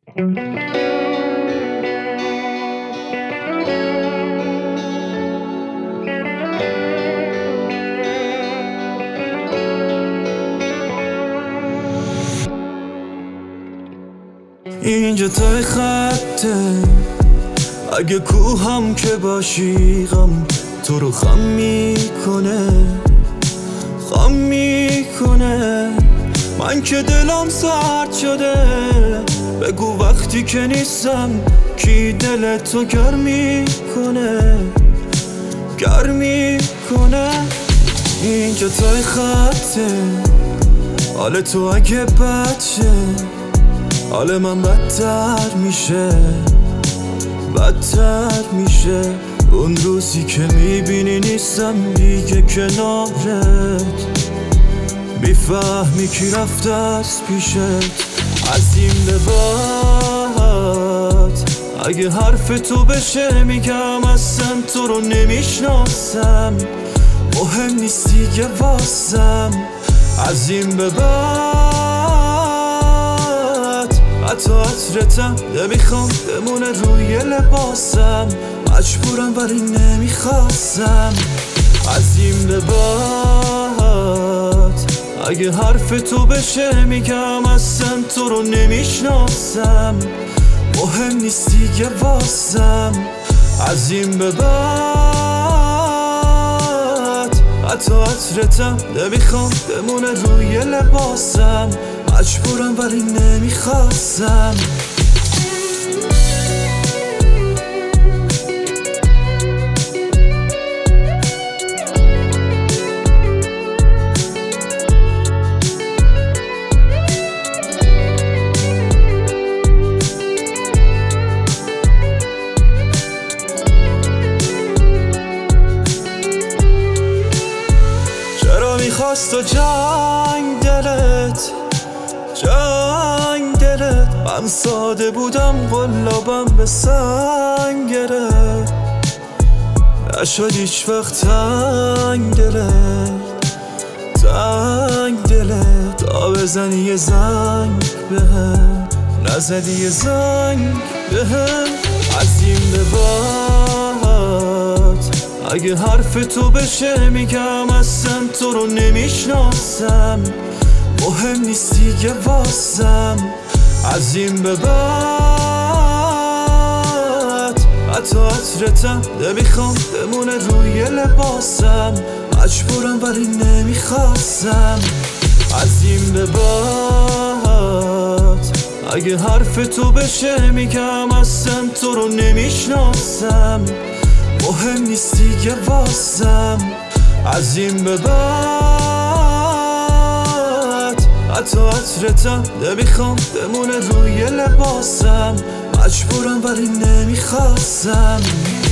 اینجا تای خطه، اگه کوهم که باشی غم تو رو خم میکنه من که دلم سرد شده. بگو وقتی که نیستم کی دل تو گرم میکنه. اینجا تای خطه، حال تو اگه بد شه حال من بدتر میشه. اون روزی که میبینی نیستم دیگه کنارت، میفهمی کی رفته از پیشت. از این به بعد اگه حرف تو بشه میگم اصلا تو رو نمیشناسم، مهم نیست دیگه واسم. از این به بعد حتی عطرتم نمیخوام بمونه روی لباسم، مجبورم ولی نمیخواستم. از این به بعد اگه حرف تو بشه میگم اصلا تو رو نمیشناسم، مهم نیست دیگه واسم. از این به بعد حتی عطرتم نمیخوام بمونه روی لباسم، مجبورم ولی نمیخواستم. میخواست و جنگ دلت من ساده بودم قلابم به سنگ گرفت، نشد هیچ وقت تنگ دلت تا بزنی یه زنگ بهم، نزدی یه زنگ بهم. از این به بعد اگه حرف تو بشه میگم اصلا تو رو نمیشناسم، مهم نیست دیگه واسم. از این به بعد حتی عطرتم نمیخوام بمونه روی لباسم، مجبورم ولی نمیخواستم. از این به بعد اگه حرف تو بشه میگم اصلا تو رو نمیشناسم، مهم نیست دیگه واسم. از این به بعد حتی عطرتم نمیخوام بمونه روی لباسم، مجبورم ولی نمیخواستم.